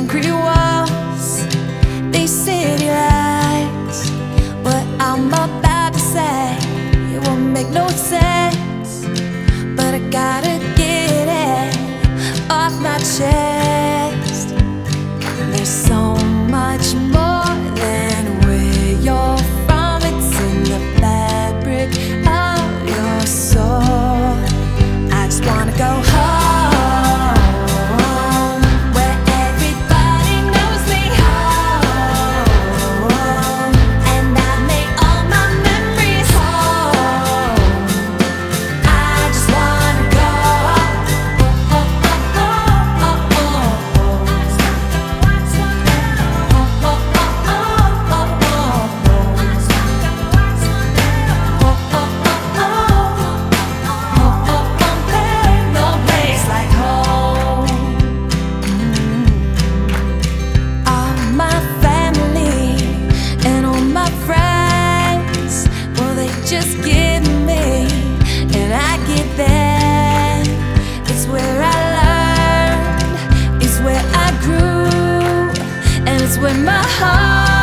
concrete walls, these city lights. What I'm about to say, it won't make no sense, but I gotta get it off my chest. There's so much more than where you're from. It's in the fabric of your soul. I just wanna go home, where everybody knows me home, and I make all my memories home. I just wanna go no place like home. All my family and all my friends, well, they just give me, and I give them. It's where I learned, it's where I grew, and it's where my heart